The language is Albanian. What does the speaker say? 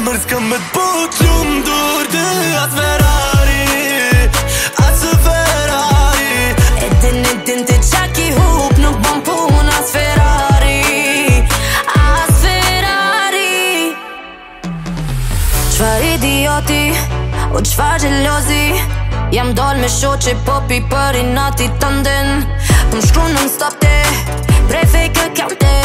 zemër s'kam me t'but Gjumë dur dy as Ferrari As Ferrari E din ti qa ki hup nuk bon pun as Ferrari As Ferrari Qfar idioti o qfar gjelozi Jam dal me shoqe popi për i nati të ndin Të më shkru non stop te Prej fake account